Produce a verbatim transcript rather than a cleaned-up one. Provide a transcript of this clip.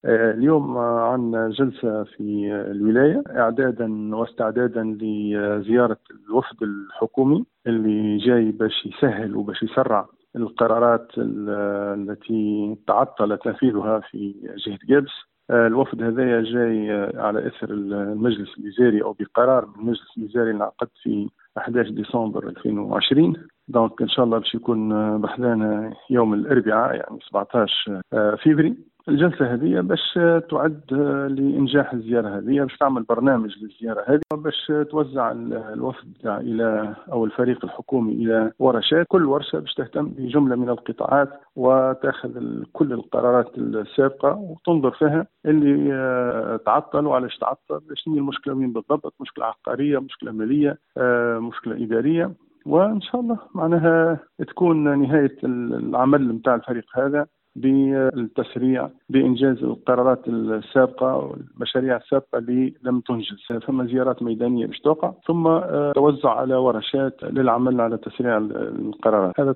آه، اليوم آه، عندنا جلسة في آه، الولاية إعدادا واستعدادا لزيارة الوفد الحكومي اللي جاي باش يسهل وباش يسرع القرارات ال- التي تعطل تنفيذها في جهة جابس. آه، الوفد هذايا جاي آه، على إثر المجلس الوزاري أو بقرار من المجلس الوزاري انعقد في أحد عشر ديسمبر ألفين وعشرين. دونك إن شاء الله باش يكون آه، بحذانا يوم الأربعاء يعني سبعة عشر آه، فيفري. الجلسة هذه باش تعد لإنجاح الزيارة هذه، باش تعمل برنامج للزيارة هذه، باش توزع الوفد إلى أو الفريق الحكومي إلى ورشات، كل ورشة باش تهتم بجملة من القطاعات وتأخذ كل القرارات السابقة وتنظر فيها اللي آه، تعطل وعلاش تعطل، شنو هي المشكلة وين بالضبط، مشكلة عقارية، مشكلة مالية، آه، مشكلة إدارية. وإن شاء الله معناها تكون نهاية العمل متاع الفريق هذا بالتسريع بإنجاز القرارات السابقة والمشاريع السابقة اللي لم تنجز. ثم زيارات ميدانية باش توقع، ثم توزع على ورشات للعمل على تسريع القرارات. هذا